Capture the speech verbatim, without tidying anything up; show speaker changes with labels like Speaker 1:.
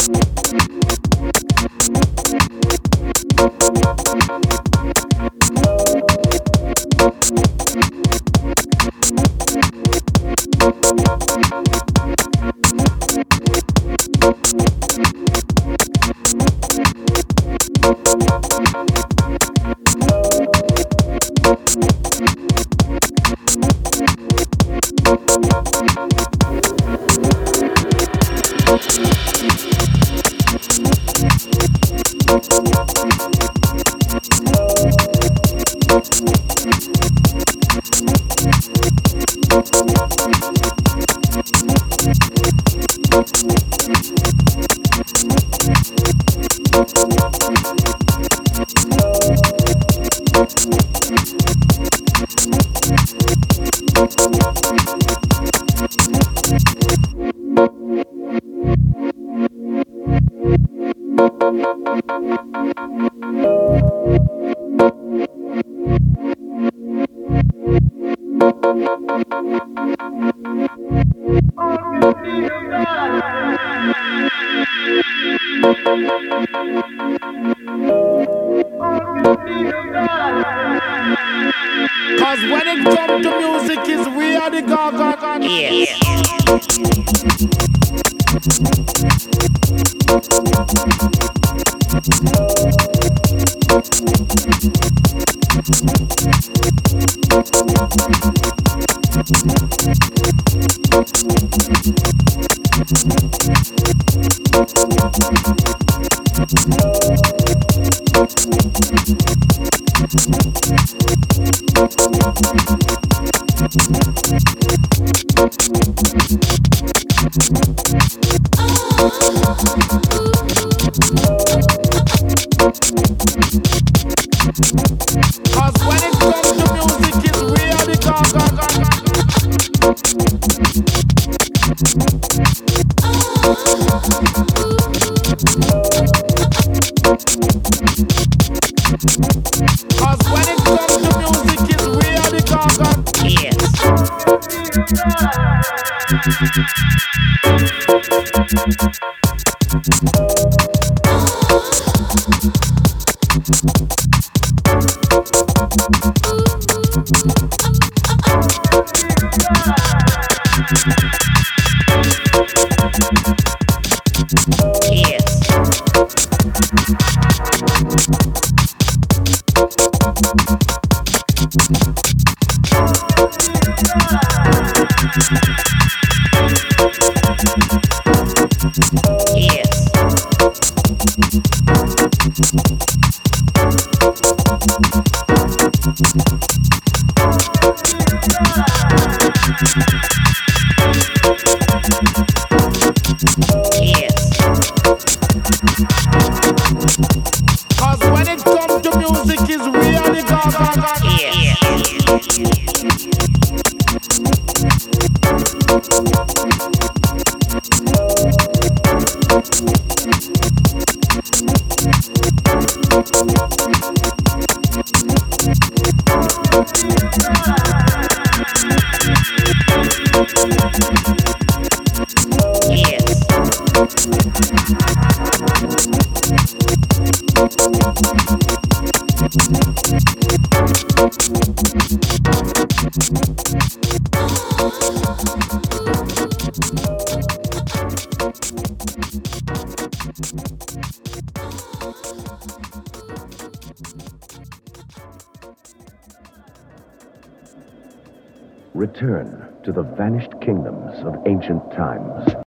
Speaker 1: Cause when it comes to music, is we are the gaga.
Speaker 2: Yes.
Speaker 1: Cause when it comes to music, is we are the gaga. Cause when it comes to music, is we are the gaga.
Speaker 2: Yes.
Speaker 1: Cause when it comes to music, is we are the gaga.
Speaker 3: Return to the vanished kingdoms of ancient times.